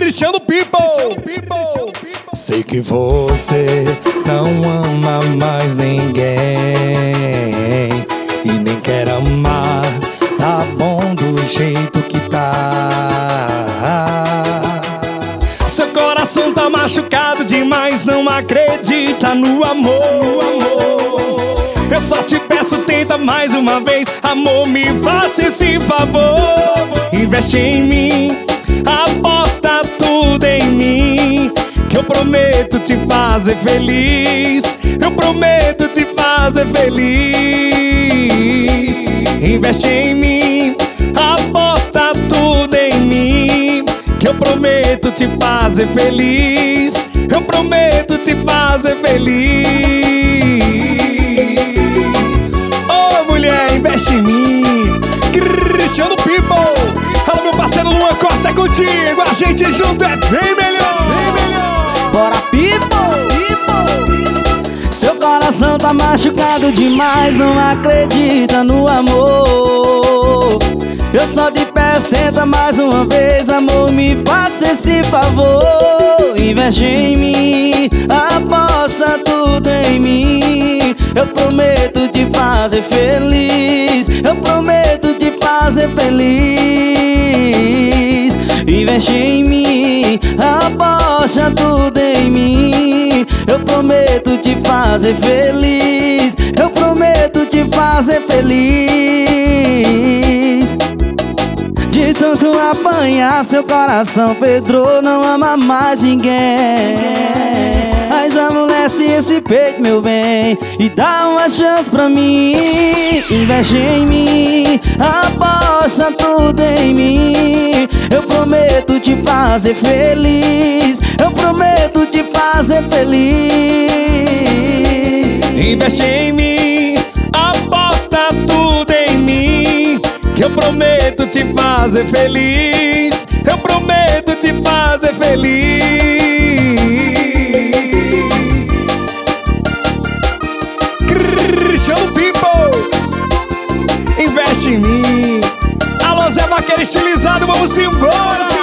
Cristiano People. Sei que você não ama mais ninguém e nem quer amar, tá bom do jeito que tá. Seu coração tá machucado demais, não acredita no amor. Eu só te peço, tenta mais uma vez, amor, me faça esse favor. Investe em mim, aposta tudo em mim, que eu prometo te fazer feliz. Eu prometo te fazer feliz. Investe em mim, aposta tudo em mim, que eu prometo te fazer feliz. Eu prometo te fazer feliz. Ô mulher, investe em mim. Cristiano People. Alô meu parceiro Luan Costa, é contigo. A gente junto é bem melhor. Bora, People! Seu coração tá machucado demais, não acredita no amor. Eu só te peço, tenta mais uma vez, amor, me faça esse favor. Investe em mim, aposta tudo em mim, eu prometo te fazer feliz. Eu prometo te fazer feliz. Investe em mim, aposta tudo em mim, eu prometo te fazer feliz. Eu prometo te fazer feliz. De tanto apanhar, seu coração pedrou, não ama mais ninguém. Mas amolece esse peito, meu bem, e dá uma chance pra mim. Investe em mim, aposta tudo em mim, eu prometo te fazer feliz. Eu prometo te fazer feliz. Investe em mim, aposta tudo em mim, que eu prometo te fazer feliz. Eu prometo te fazer feliz. Cristiano People. Investe em mim. Alô Zé Vaqueiro estilizado, vamos embora.